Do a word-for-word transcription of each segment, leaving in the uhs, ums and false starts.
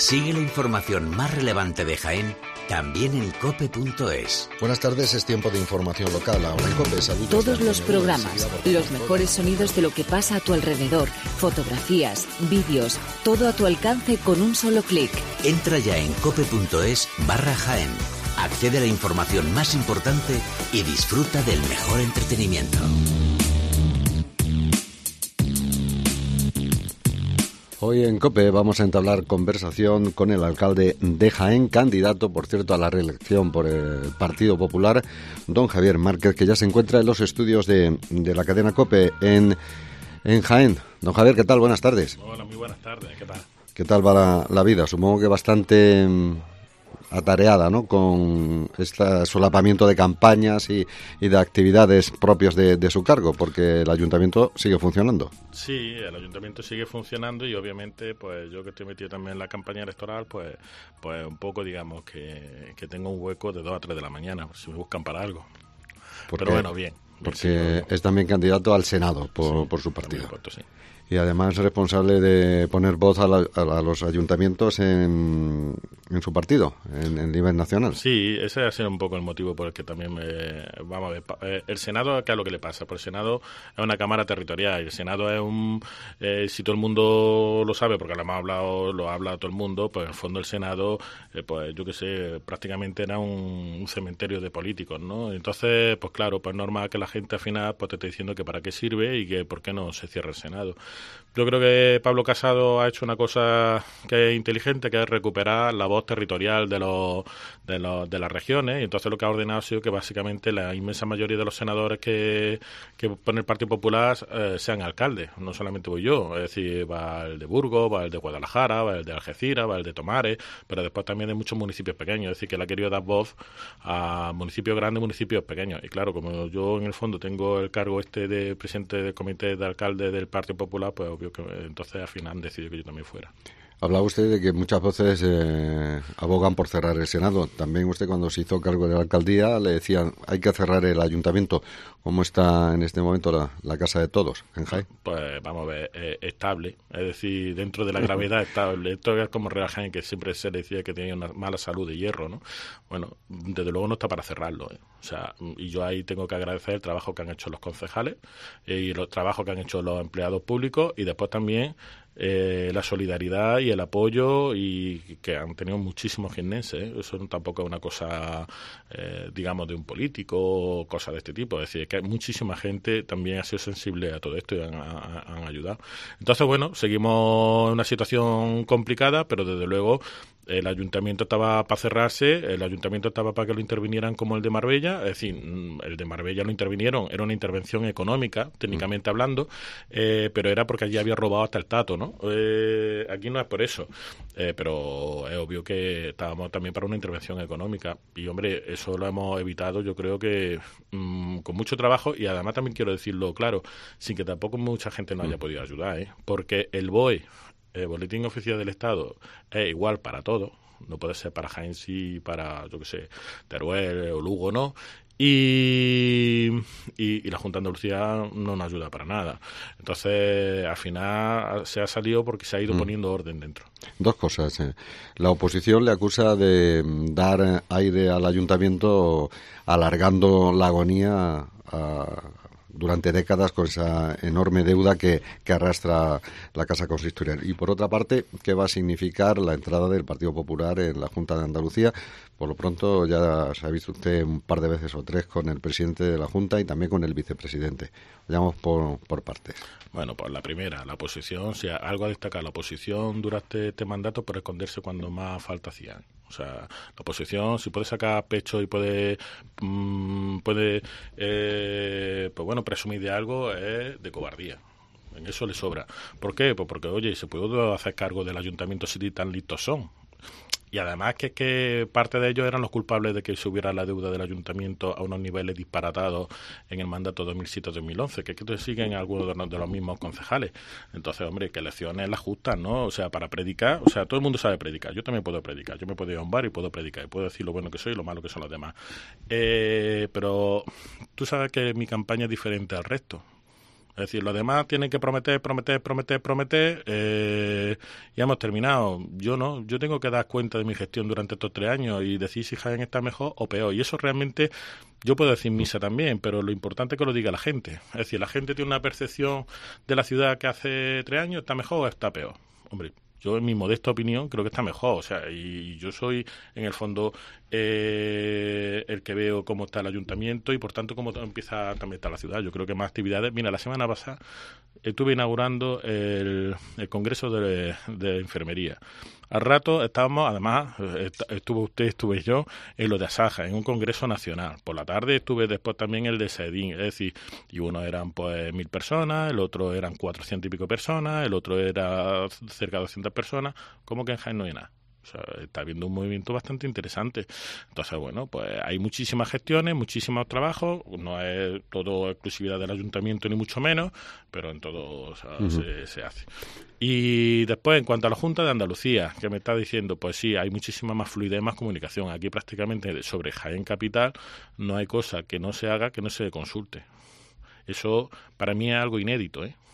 Sigue la información más relevante de Jaén también en cope punto es. Buenas tardes, es tiempo de información local. Ahora en COPE, saludos. Todos los programas, los mejores sonidos de lo que pasa a tu alrededor, fotografías, vídeos, todo a tu alcance con un solo clic. Entra ya en cope punto es barra Jaén. Accede a la información más importante y disfruta del mejor entretenimiento. Hoy en COPE vamos a entablar conversación con el alcalde de Jaén, candidato, por cierto, a la reelección por el Partido Popular, don Javier Márquez, que ya se encuentra en los estudios de, de la cadena COPE en, en Jaén. Don Javier, ¿qué tal? Buenas tardes. Hola, muy buenas tardes. ¿Qué tal? ¿Qué tal va la, la vida? Supongo que bastante atareada, ¿no?, con este solapamiento de campañas y, y de actividades propias de, de su cargo, porque el ayuntamiento sigue funcionando. Sí, el ayuntamiento sigue funcionando y obviamente, pues yo que estoy metido también en la campaña electoral, pues pues un poco, digamos, que, que tengo un hueco de dos a tres de la mañana, si me buscan para algo. Porque, Pero bueno, bien. Porque sí, es también candidato al Senado por, sí, por su partido. Importa, sí. Y además responsable de poner voz a, la, a los ayuntamientos en, en su partido, en, en nivel nacional. Sí, ese ha sido un poco el motivo por el que también, eh, vamos a ver, eh, el Senado, ¿qué es lo que le pasa? Pues el Senado es una cámara territorial y el Senado es un, eh, si todo el mundo lo sabe, porque lo hemos hablado, lo ha hablado todo el mundo, pues en el fondo el Senado, eh, pues yo qué sé, prácticamente era un, un cementerio de políticos, ¿no? Entonces, pues claro, pues normal que la gente al final pues te esté diciendo que para qué sirve y que por qué no se cierra el Senado. Yo creo que Pablo Casado ha hecho una cosa que es inteligente, que es recuperar la voz territorial de los de, los, de las regiones, y entonces lo que ha ordenado ha sido que básicamente la inmensa mayoría de los senadores que, que pone el Partido Popular eh, sean alcaldes, no solamente voy yo, es decir, va el de Burgos, va el de Guadalajara, va el de Algeciras, va el de Tomares, pero después también hay muchos municipios pequeños, es decir, que él ha querido dar voz a municipios grandes y municipios pequeños, y claro, como yo en el fondo tengo el cargo este de presidente del comité de alcaldes del Partido Popular, pues obvio que entonces al final han decidido que yo también fuera. Hablaba usted de que muchas veces eh, abogan por cerrar el Senado. También usted, cuando se hizo cargo de la alcaldía, le decían hay que cerrar el ayuntamiento. ¿Cómo está en este momento la, la casa de todos en Jaén? Pues vamos a ver, eh, estable, es decir, dentro de la gravedad estable. Esto es como Real Jaén, que siempre se le decía que tenía una mala salud de hierro, ¿no? Bueno, desde luego no está para cerrarlo, ¿eh? O sea, y yo ahí tengo que agradecer el trabajo que han hecho los concejales eh, y los trabajos que han hecho los empleados públicos, y después también Eh, la solidaridad y el apoyo, y que han tenido muchísimos jiennenses, ¿eh? Eso tampoco es una cosa eh, digamos de un político o cosas de este tipo, es decir, que hay muchísima gente también ha sido sensible a todo esto y han, han, han ayudado. Entonces bueno, seguimos en una situación complicada, pero desde luego el ayuntamiento estaba para cerrarse, el ayuntamiento estaba para que lo intervinieran como el de Marbella, es decir, el de Marbella lo intervinieron, era una intervención económica, técnicamente hablando, eh, pero era porque allí había robado hasta el tato, ¿no? Eh, aquí no es por eso, eh, pero es obvio que estábamos también para una intervención económica, y hombre, eso lo hemos evitado, yo creo que mmm, con mucho trabajo, y además también quiero decirlo claro, sin que tampoco mucha gente nos haya podido ayudar, ¿eh? Porque el B O E, el Boletín Oficial del Estado, es igual para todos, no puede ser para Jaén sí, para, yo qué sé, Teruel o Lugo, ¿no? Y, y, y la Junta de Andalucía no nos ayuda para nada. Entonces, al final se ha salido porque se ha ido poniendo orden dentro. Dos cosas. Eh. La oposición le acusa de dar aire al ayuntamiento alargando la agonía a... durante décadas con esa enorme deuda que, que arrastra la Casa Consistorial. Y por otra parte, ¿qué va a significar la entrada del Partido Popular en la Junta de Andalucía? Por lo pronto ya se ha visto usted un par de veces o tres con el presidente de la Junta y también con el vicepresidente. Vayamos por, por partes. Bueno, pues la primera, la oposición, si algo a destacar, la oposición durante este mandato por esconderse cuando más falta hacían. O sea, la oposición, si puede sacar pecho y puede, mmm, puede eh, pues bueno, presumir de algo, es de cobardía. En eso le sobra. ¿Por qué? Pues porque, oye, se puede hacer cargo del ayuntamiento si tan listos son. Y además que es que parte de ellos eran los culpables de que subiera la deuda del ayuntamiento a unos niveles disparatados en el mandato dos mil siete a dos mil once, que es que siguen algunos de los, de los mismos concejales. Entonces, hombre, que lecciones las justas, ¿no? O sea, para predicar, o sea, todo el mundo sabe predicar. Yo también puedo predicar, yo me puedo ir a un bar y puedo predicar, y puedo decir lo bueno que soy y lo malo que son los demás. Eh, pero tú sabes que mi campaña es diferente al resto. Es decir, los demás tienen que prometer, prometer, prometer, prometer, eh, y hemos terminado. Yo no, yo tengo que dar cuenta de mi gestión durante estos tres años y decir si Jaén está mejor o peor. Y eso realmente, yo puedo decir misa también, pero lo importante es que lo diga la gente. Es decir, la gente tiene una percepción de la ciudad que hace tres años, ¿está mejor o está peor? Hombre, yo en mi modesta opinión creo que está mejor, o sea, y yo soy en el fondo eh, el que veo cómo está el ayuntamiento y por tanto cómo empieza también está la ciudad. Yo creo que más actividades. Mira, la semana pasada estuve inaugurando el, el Congreso de, de Enfermería. Al rato estábamos, además, estuvo usted, estuve yo, en lo de Asaja, en un congreso nacional. Por la tarde estuve después también el de Sedín, es decir, y uno eran pues mil personas, el otro eran cuatrocientas y pico personas, el otro era cerca de doscientas personas, como que en Jaén no hay nada. O sea, está habiendo un movimiento bastante interesante. Entonces, bueno, pues hay muchísimas gestiones, muchísimos trabajos. No es todo exclusividad del ayuntamiento, ni mucho menos, pero en todo, o sea, uh-huh. se, se hace. Y después, en cuanto a la Junta de Andalucía, que me está diciendo, pues sí, hay muchísima más fluidez, más comunicación. Aquí prácticamente sobre Jaén Capital no hay cosa que no se haga que no se consulte. Eso para mí es algo inédito, ¿eh?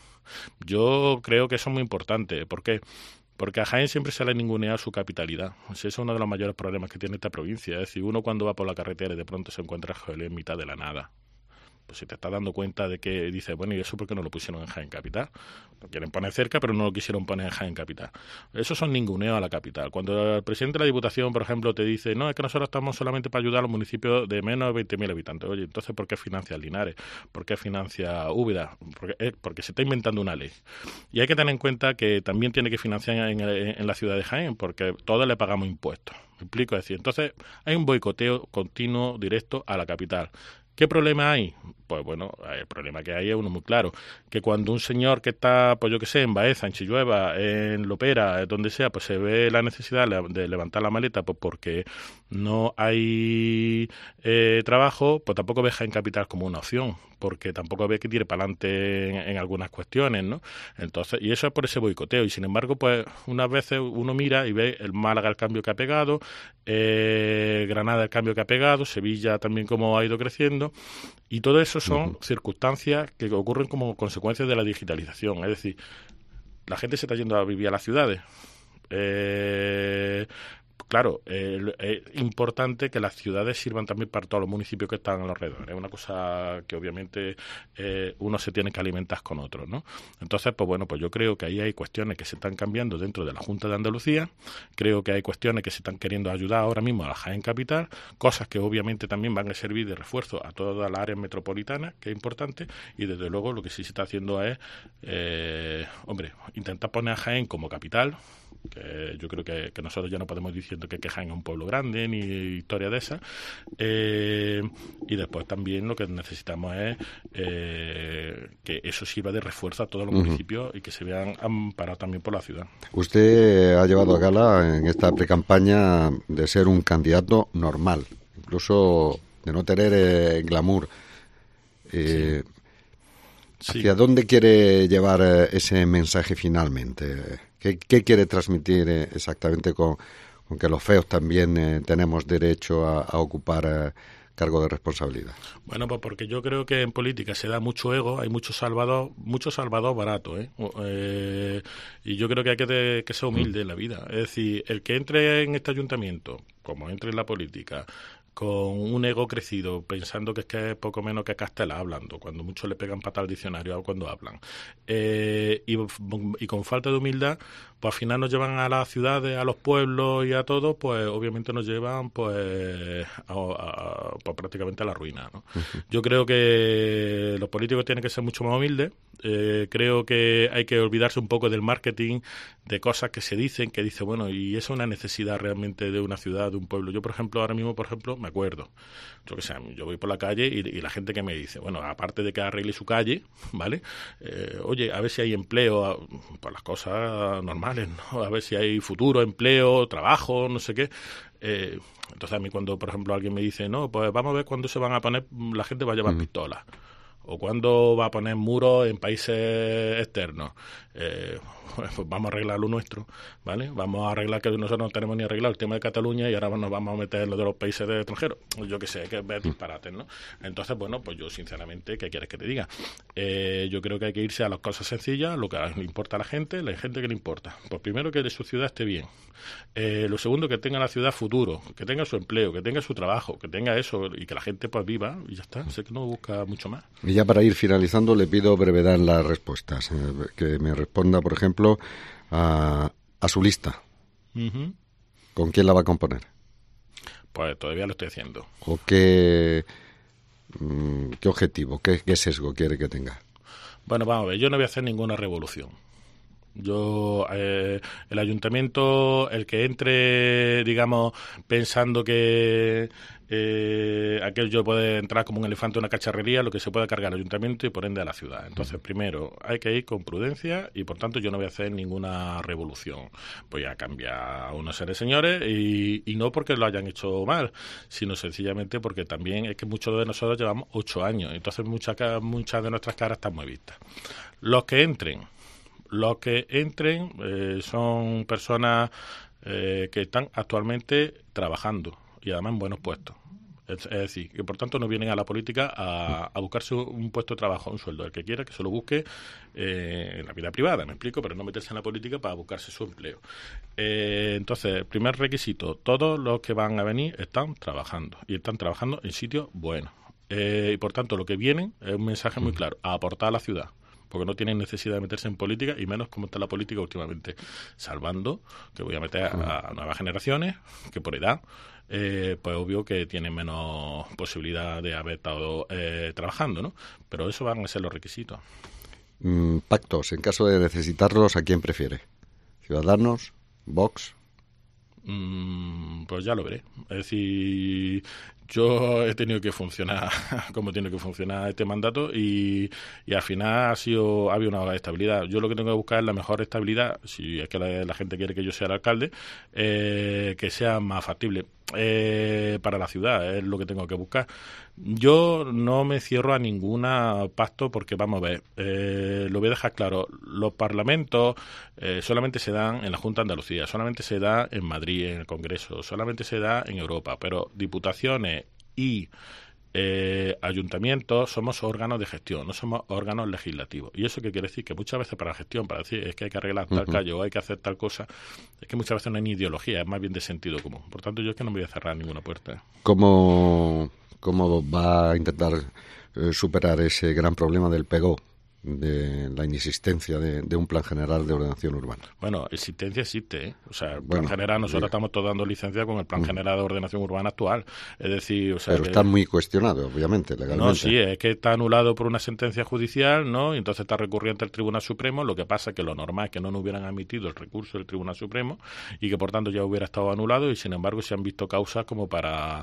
Yo creo que eso es muy importante. ¿Por qué? Porque a Jaén siempre se le ha ninguneado su capitalidad. O sea, es uno de los mayores problemas que tiene esta provincia. Es decir, uno cuando va por la carretera y de pronto se encuentra Joel en mitad de la nada. Pues si te estás dando cuenta de que dices, bueno, ¿y eso por qué no lo pusieron en Jaén Capital? Lo quieren poner cerca, pero no lo quisieron poner en Jaén Capital. Esos son ninguneos a la capital. Cuando el presidente de la Diputación, por ejemplo, te dice, no, es que nosotros estamos solamente para ayudar a los municipios de menos de veinte mil habitantes. Oye, entonces, ¿por qué financia Linares? ¿Por qué financia Úbeda? Porque, eh, porque se está inventando una ley. Y hay que tener en cuenta que también tiene que financiar en, en, en la ciudad de Jaén, porque todos le pagamos impuestos. ¿Me explico? Es decir, entonces hay un boicoteo continuo, directo a la capital. ¿Qué problema hay? Pues bueno, el problema que hay es uno muy claro, que cuando un señor que está, pues yo qué sé, en Baeza, en Chillueva, en Lopera, donde sea, pues se ve la necesidad de levantar la maleta pues porque no hay eh, trabajo, pues tampoco ve Jaén Capital como una opción, porque tampoco ve que tire para adelante en, en algunas cuestiones, ¿no? Entonces, y eso es por ese boicoteo, y sin embargo, pues unas veces uno mira y ve el Málaga el cambio que ha pegado, eh, Granada el cambio que ha pegado, Sevilla también como ha ido creciendo, y todo eso son uh-huh. circunstancias que ocurren como consecuencias de la digitalización. Es decir, la gente se está yendo a vivir a las ciudades. Eh, claro, eh, es importante que las ciudades sirvan también para todos los municipios que están a los alrededores. Es una cosa que obviamente eh, uno se tiene que alimentar con otros, ¿no? Entonces, pues bueno, pues yo creo que ahí hay cuestiones que se están cambiando dentro de la Junta de Andalucía. Creo que hay cuestiones que se están queriendo ayudar ahora mismo a la Jaén Capital, cosas que obviamente también van a servir de refuerzo a todas las áreas metropolitanas, que es importante, y desde luego lo que sí se está haciendo es, eh, hombre, intentar poner a Jaén como capital, que yo creo que, que nosotros ya no podemos diciendo que, que Jaén es un pueblo grande ni historia de esa, eh, y después también lo que necesitamos es eh, que eso sirva de refuerzo a todos los uh-huh. municipios y que se vean amparados también por la ciudad. Usted ha llevado a gala en esta precampaña de ser un candidato normal, incluso de no tener eh, glamour. Eh, sí. ¿Hacia sí. dónde quiere llevar eh, ese mensaje finalmente? ¿Qué, qué quiere transmitir eh, exactamente con, con que los feos también eh, tenemos derecho a, a ocupar eh, cargo de responsabilidad? Bueno, pues porque yo creo que en política se da mucho ego, hay mucho salvador, mucho salvador barato, ¿eh? eh y yo creo que hay que, de, que ser humilde mm. en la vida. Es decir, el que entre en este ayuntamiento, como entre en la política, con un ego crecido, pensando que es que es poco menos que Castela hablando, cuando muchos le pegan patada al diccionario cuando hablan, eh, y, y con falta de humildad, pues al final nos llevan a las ciudades, a los pueblos y a todo, pues obviamente nos llevan pues, a, a, pues prácticamente a la ruina, ¿no? Uh-huh. Yo creo que los políticos tienen que ser mucho más humildes. Eh, creo que hay que olvidarse un poco del marketing, de cosas que se dicen, que dice, bueno, y eso es una necesidad realmente de una ciudad, de un pueblo. Yo, por ejemplo, ahora mismo, por ejemplo, me acuerdo, yo que sé, yo voy por la calle y, y la gente que me dice, bueno, aparte de que arregle su calle, ¿vale? Eh, oye, a ver si hay empleo, por las cosas normales, ¿no? A ver si hay futuro, empleo, trabajo, no sé qué. Eh, entonces a mí cuando, por ejemplo, alguien me dice, no, pues vamos a ver cuándo se van a poner, la gente va a llevar mm. pistolas. o cuándo va a poner muros en países externos. Eh, pues vamos a arreglar lo nuestro, ¿vale? Vamos a arreglar que nosotros no tenemos ni arreglado el tema de Cataluña y ahora nos vamos a meter en lo de los países de extranjeros. Yo qué sé, hay que ver disparates, ¿no? Entonces, bueno, pues yo sinceramente, ¿qué quieres que te diga? Eh, yo creo que hay que irse a las cosas sencillas, lo que le importa a la gente, la gente que le importa. Pues primero que de su ciudad esté bien. Eh, lo segundo, que tenga la ciudad futuro, que tenga su empleo, que tenga su trabajo, que tenga eso y que la gente pues viva y ya está. Sé que no busca mucho más. Y ya para ir finalizando le pido brevedad en las respuestas. Eh, que me responda, por ejemplo, a, a su lista. Uh-huh. ¿Con quién la va a componer? Pues todavía lo estoy haciendo. ¿O qué, mmm, qué objetivo, qué, qué sesgo quiere que tenga? Bueno, vamos a ver, yo no voy a hacer ninguna revolución. Yo, eh, el ayuntamiento, el que entre, digamos, pensando que eh, aquello puede entrar como un elefante en una cacharrería, lo que se puede cargar al ayuntamiento y por ende a la ciudad. Entonces, primero, hay que ir con prudencia y, por tanto, yo no voy a hacer ninguna revolución. Voy a cambiar a unos seres señores y, y no porque lo hayan hecho mal, sino sencillamente porque también es que muchos de nosotros llevamos ocho años. Entonces, muchas, muchas de nuestras caras están muy vistas. Los que entren... Los que entren eh, son personas eh, que están actualmente trabajando y además en buenos puestos. Es, es decir, que por tanto no vienen a la política a, a buscarse un puesto de trabajo, un sueldo. El que quiera que se lo busque eh, en la vida privada, me explico, pero no meterse en la política para buscarse su empleo. Eh, entonces, primer requisito, todos los que van a venir están trabajando y están trabajando en sitios buenos. Eh, y por tanto, lo que vienen es un mensaje muy claro, a aportar a la ciudad. Porque no tienen necesidad de meterse en política, y menos como está la política últimamente, salvando que voy a meter a, a nuevas generaciones, que por edad, eh, pues obvio que tienen menos posibilidad de haber estado eh, trabajando, ¿no? Pero eso van a ser los requisitos. Mm, pactos, en caso de necesitarlos, ¿a quién prefiere? ¿Ciudadanos? ¿Vox? Mm, pues ya lo veré. Es decir... Yo he tenido que funcionar como tiene que funcionar este mandato y, y al final ha sido ha habido una estabilidad. Yo lo que tengo que buscar es la mejor estabilidad, si es que la, la gente quiere que yo sea el alcalde, eh, que sea más factible eh, para la ciudad, es lo que tengo que buscar. Yo no me cierro a ninguna pacto porque, vamos a ver, eh, lo voy a dejar claro, los parlamentos eh, solamente se dan en la Junta de Andalucía, solamente se da en Madrid, en el Congreso, solamente se da en Europa, pero diputaciones y eh, ayuntamientos somos órganos de gestión, no somos órganos legislativos. ¿Y eso qué quiere decir? Que muchas veces para la gestión, para decir es que hay que arreglar tal uh-huh. calle o hay que hacer tal cosa, es que muchas veces no hay ni ideología, es más bien de sentido común. Por tanto, yo es que no me voy a cerrar ninguna puerta. ¿Cómo, cómo va a intentar eh, superar ese gran problema del pegó? De la inexistencia de, de un plan general de ordenación urbana. Bueno, existencia existe, ¿eh? O sea, el bueno, plan general, nosotros diga. estamos todos dando licencia con el plan mm. general de ordenación urbana actual. Es decir, o sea, pero que... está muy cuestionado, obviamente, legalmente. No, sí, es que está anulado por una sentencia judicial, ¿no? Y entonces está recurriente al Tribunal Supremo. Lo que pasa es que lo normal es que no nos hubieran admitido el recurso del Tribunal Supremo y que por tanto ya hubiera estado anulado y sin embargo se han visto causas como para...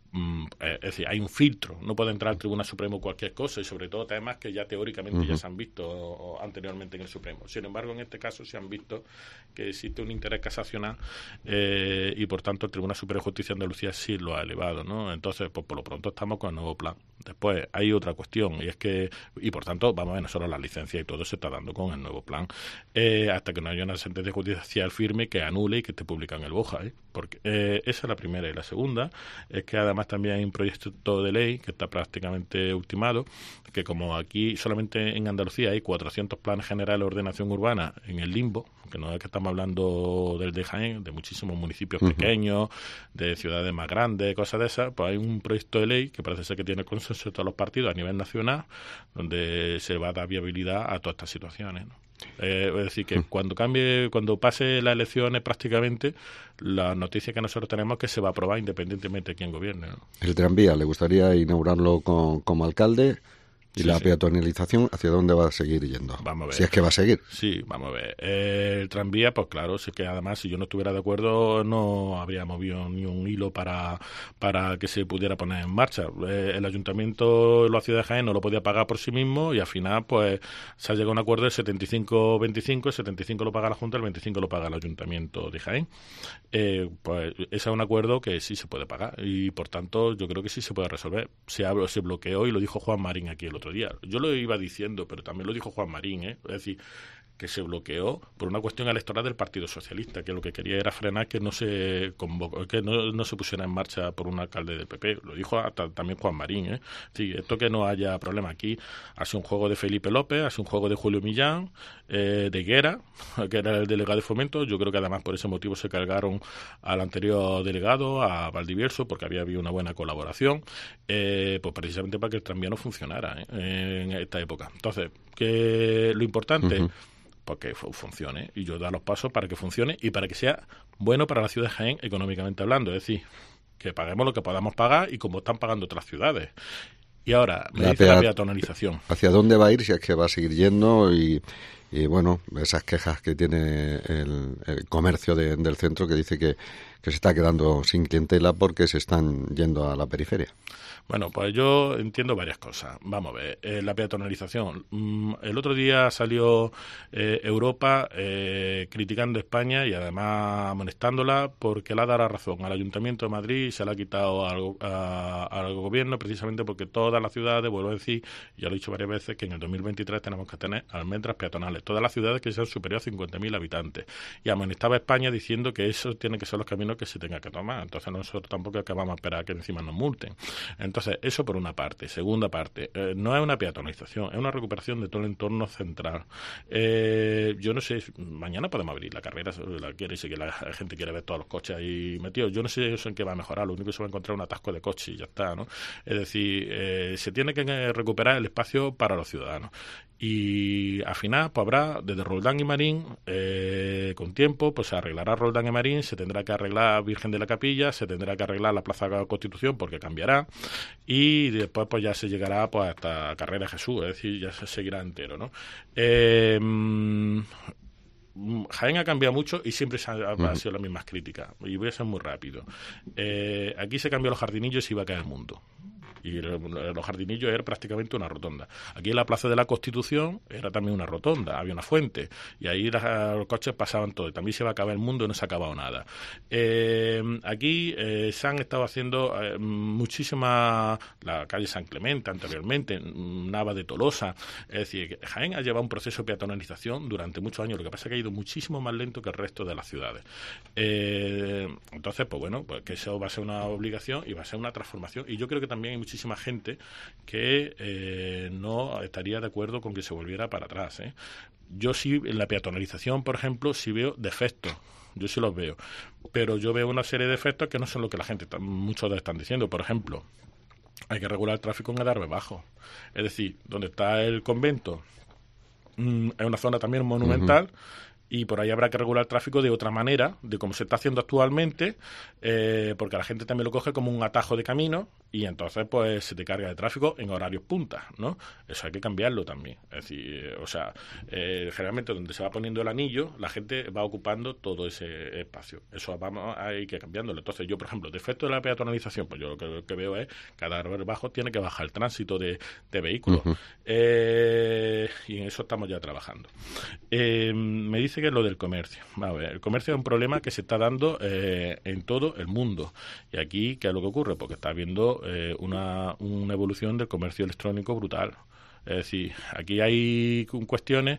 Es decir, hay un filtro, no puede entrar al Tribunal Supremo cualquier cosa y sobre todo temas que ya teóricamente uh-huh. ya se han visto anteriormente en el Supremo. Sin embargo, en este caso se han visto que existe un interés casacional eh, y por tanto el Tribunal Superior de Justicia de Andalucía sí lo ha elevado, ¿no? Entonces, pues por lo pronto estamos con el nuevo plan. Después hay otra cuestión y es que, y por tanto, vamos a ver, nosotros la licencia y todo se está dando con el nuevo plan eh, hasta que no haya una sentencia judicial firme que anule y que esté publicada en el BOJA, ¿eh? Porque eh, esa es la primera. Y la segunda es que además también hay un proyecto de ley que está prácticamente ultimado, que como aquí solamente en Andalucía hay cuatrocientos planes generales de ordenación urbana en el limbo, que no es que estamos hablando del de Jaén, de muchísimos municipios uh-huh. pequeños, de ciudades más grandes, cosas de esas, pues hay un proyecto de ley que parece ser que tiene consenso de todos los partidos a nivel nacional, donde se va a dar viabilidad a todas estas situaciones, ¿no? Eh, es decir, que cuando cambie, cuando pase las elecciones prácticamente, la noticia que nosotros tenemos es que se va a aprobar independientemente de quién gobierne, ¿no? El tranvía, ¿le gustaría inaugurarlo con, como alcalde? ¿Y sí, la sí. peatonalización hacia dónde va a seguir yendo? Vamos a ver. Si es que va a seguir. Sí, vamos a ver. Eh, el tranvía, pues claro, sí que además si yo no estuviera de acuerdo no habría movido ni un hilo para, para que se pudiera poner en marcha. Eh, el ayuntamiento de la ciudad de Jaén no lo podía pagar por sí mismo y al final pues se ha llegado a un acuerdo del setenta y cinco veinticinco, el setenta y cinco lo paga la Junta, el veinticinco lo paga el ayuntamiento de Jaén. Eh, pues ese es un acuerdo que sí se puede pagar y por tanto yo creo que sí se puede resolver. Se, se bloqueó y lo dijo Juan Marín aquí el otro otro día. Yo lo iba diciendo, pero también lo dijo Juan Marín, ¿eh? Es decir, que se bloqueó por una cuestión electoral del Partido Socialista, que lo que quería era frenar que no se convocó, que no, no se pusiera en marcha por un alcalde del P P. Lo dijo hasta, también Juan Marín, ¿eh? Sí, esto que no haya problema aquí. Ha sido un juego de Felipe López, ha sido un juego de Julio Millán, eh, de Guerra, que era el delegado de Fomento. Yo creo que además por ese motivo se cargaron al anterior delegado, a Valdivieso, porque había habido una buena colaboración, eh, pues precisamente para que el tranvía no funcionara, ¿eh? En esta época. Entonces, que lo importante... Uh-huh. Porque funcione, y yo da los pasos para que funcione y para que sea bueno para la ciudad de Jaén económicamente hablando, es decir, que paguemos lo que podamos pagar y como están pagando otras ciudades. Y ahora, me la dice pea- la peatonalización. ¿Hacia dónde va a ir? Si es que va a seguir yendo y, y bueno, esas quejas que tiene el, el comercio de, del centro que dice que, que se está quedando sin clientela porque se están yendo a la periferia. Bueno, pues yo entiendo varias cosas. Vamos a ver, eh, la peatonalización. Mm, el otro día salió eh, Europa eh, criticando a España y además amonestándola porque le ha dado la razón al Ayuntamiento de Madrid y se la ha quitado al, a, al gobierno precisamente porque todas las ciudades, vuelvo a decir, ya lo he dicho varias veces, que en el dos mil veintitrés tenemos que tener almendras peatonales. Todas las ciudades que sean superiores a cincuenta mil habitantes. Y amonestaba a España diciendo que esos tienen que ser los caminos que se tenga que tomar. Entonces nosotros tampoco acabamos a esperar a que encima nos multen. Entonces, eso por una parte. Segunda parte, eh, no es una peatonalización, es una recuperación de todo el entorno central. Eh, yo no sé, mañana podemos abrir la carrera, la quiere decir que la gente quiere ver todos los coches ahí metidos. Yo no sé eso en qué va a mejorar, lo único que se va a encontrar es un atasco de coches y ya está, ¿no? Es decir, eh, se tiene que recuperar el espacio para los ciudadanos. Y al final pues habrá desde Roldán y Marín, eh, con tiempo, pues se arreglará Roldán y Marín, se tendrá que arreglar Virgen de la Capilla, se tendrá que arreglar la Plaza de la Constitución porque cambiará, y después pues ya se llegará pues hasta Carrera de Jesús, es decir, ya se seguirá entero, ¿no? Eh, Jaén ha cambiado mucho y siempre se ha, ha sido las mismas críticas, y voy a ser muy rápido. Eh, aquí se cambió los jardinillos y iba a caer el mundo. Y los jardinillos era prácticamente una rotonda. Aquí en la Plaza de la Constitución era también una rotonda, había una fuente, y ahí la, los coches pasaban todo, y también se iba a acabar el mundo y no se ha acabado nada. Eh, aquí eh, se han estado haciendo eh, muchísimas, la calle San Clemente anteriormente, Nava de Tolosa, es decir, Jaén ha llevado un proceso de peatonalización durante muchos años, lo que pasa es que ha ido muchísimo más lento que el resto de las ciudades. Eh, entonces, pues bueno, pues que eso va a ser una obligación y va a ser una transformación, y yo creo que también hay muchísimas muchísima gente que eh, no estaría de acuerdo con que se volviera para atrás, ¿eh? Yo sí, en la peatonalización, por ejemplo, sí veo defectos. Yo sí los veo. Pero yo veo una serie de defectos que no son lo que la gente, muchos están diciendo. Por ejemplo, hay que regular el tráfico en Adarve Bajo. Es decir, donde está el convento, mmm, es una zona también monumental, uh-huh. Y por ahí habrá que regular el tráfico de otra manera, de como se está haciendo actualmente, eh, porque la gente también lo coge como un atajo de camino y entonces pues se te carga de tráfico en horarios punta, ¿no? Eso hay que cambiarlo también. Es decir, eh, o sea, eh, generalmente donde se va poniendo el anillo, la gente va ocupando todo ese espacio. Eso vamos, hay que cambiándolo. Entonces yo, por ejemplo, defecto de la peatonalización, pues yo lo que, lo que veo es que cada árbol bajo tiene que bajar el tránsito de, de vehículos. Uh-huh. Eh, y en eso estamos ya trabajando. Eh, me dice que lo del comercio. A ver, el comercio es un problema que se está dando eh, en todo el mundo. Y aquí, ¿qué es lo que ocurre? Porque está habiendo eh, una, una evolución del comercio electrónico brutal. Es decir, aquí hay cuestiones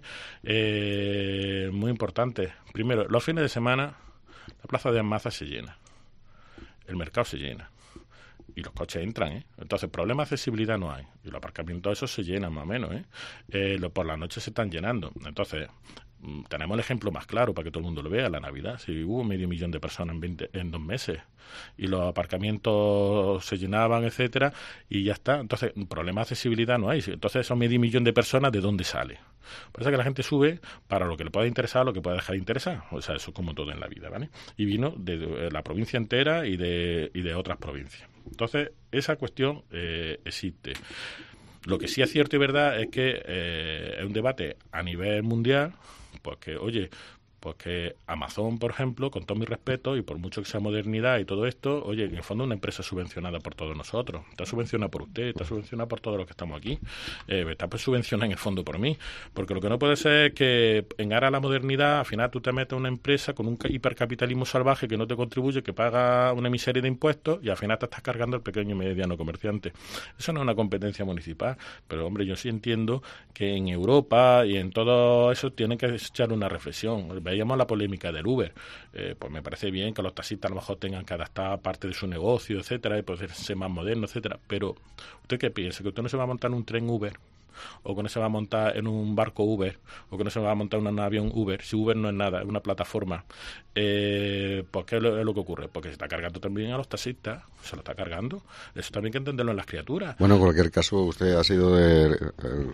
eh, muy importantes. Primero, los fines de semana, la plaza de Almaza se llena. El mercado se llena. Y los coches entran, ¿eh? Entonces, problema de accesibilidad no hay. Y los aparcamientos esos se llenan más o menos, ¿eh? eh los, por la noche se están llenando. Entonces, tenemos el ejemplo más claro para que todo el mundo lo vea, la Navidad. Si hubo medio millón de personas en, veinte, en dos meses y los aparcamientos se llenaban, etcétera, y ya está. Entonces, problema de accesibilidad no hay. Entonces, esos medio millón de personas, ¿de dónde sale? Por eso que la gente sube para lo que le pueda interesar, lo que pueda dejar de interesar. O sea, eso es como todo en la vida, ¿vale? Y vino de la provincia entera y de, y de otras provincias. Entonces, esa cuestión eh, existe. Lo que sí es cierto y verdad es que eh, es un debate a nivel mundial, pues que, oye, Pues que Amazon, por ejemplo, con todo mi respeto, y por mucho que sea modernidad y todo esto, oye, en el fondo es una empresa subvencionada por todos nosotros. Está subvencionada por usted, está subvencionada por todos los que estamos aquí. Eh, está pues subvencionada en el fondo por mí. Porque lo que no puede ser es que en aras a la modernidad, al final tú te metes en una empresa con un hipercapitalismo salvaje que no te contribuye, que paga una miseria de impuestos, y al final te estás cargando al pequeño y mediano comerciante. Eso no es una competencia municipal, pero hombre, yo sí entiendo que en Europa y en todo eso tienen que echar una reflexión. Veíamos la polémica del Uber. Eh, pues me parece bien que los taxistas a lo mejor tengan que adaptar parte de su negocio, etcétera, y poder ser más modernos, etcétera. Pero, ¿usted qué piensa? ¿Que usted no se va a montar en un tren Uber? ¿O que no se va a montar en un barco Uber? ¿O que no se va a montar en un avión Uber? Si Uber no es nada, es una plataforma. Eh, pues ¿qué es lo, es lo que ocurre? Porque se está cargando también a los taxistas. Se lo está cargando. Eso también hay que entenderlo en las criaturas. Bueno, en cualquier caso, usted ha sido el, el,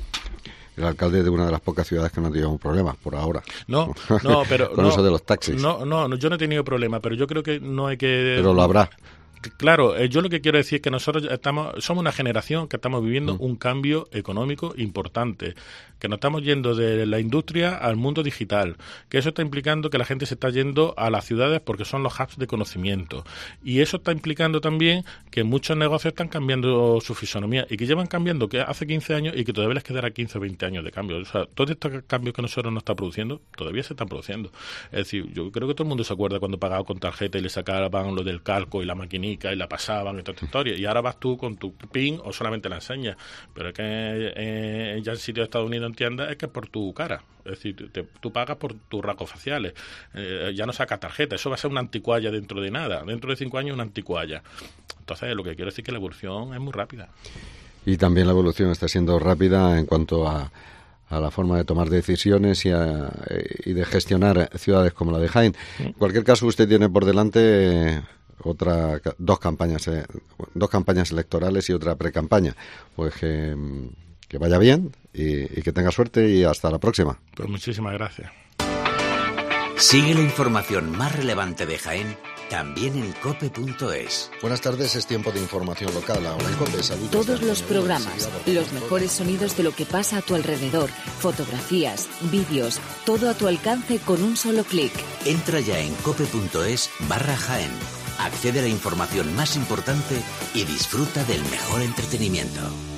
el alcalde de una de las pocas ciudades que no ha tenido un problema, por ahora. No, no, pero... Con no, eso de los taxis. No, no, no, yo no he tenido problema, pero yo creo que no hay que... Pero lo habrá. Claro, yo lo que quiero decir es que nosotros estamos somos una generación que estamos viviendo mm. un cambio económico importante, que nos estamos yendo de la industria al mundo digital, que eso está implicando que la gente se está yendo a las ciudades porque son los hubs de conocimiento, y eso está implicando también que muchos negocios están cambiando su fisonomía y que llevan cambiando que hace quince años y que todavía les quedará quince o veinte años de cambio. O sea, todos estos cambios que nosotros nos está produciendo todavía se están produciendo. Es decir, yo creo que todo el mundo se acuerda cuando pagaba con tarjeta y le sacaban lo del calco y la maquinita y la pasaban y toda esta historia, y ahora vas tú con tu PIN o solamente la enseñas, pero es que eh, ya en sitios de Estados Unidos en tiendas es que es por tu cara, es decir, te, tú pagas por tus rasgos faciales, eh, ya no sacas tarjeta, eso va a ser una anticualla dentro de nada, dentro de cinco años una anticualla. Entonces lo que quiero decir es que la evolución es muy rápida. Y también la evolución está siendo rápida en cuanto a a la forma de tomar decisiones y, a, y de gestionar ciudades como la de Jaén. En cualquier caso, usted tiene por delante otra dos campañas eh, dos campañas electorales y otra precampaña. Pues que, que vaya bien y, y que tenga suerte, y hasta la próxima. Pues muchísimas gracias. Sigue la información más relevante de Jaén también en cope punto es. Buenas tardes, es tiempo de información local. Ahora en COPE, saludos. Todos los programas, los mejores sonidos de lo que pasa a tu alrededor, fotografías, vídeos, todo a tu alcance con un solo clic. Entra ya en cope punto es barra Jaén. Accede a la información más importante y disfruta del mejor entretenimiento.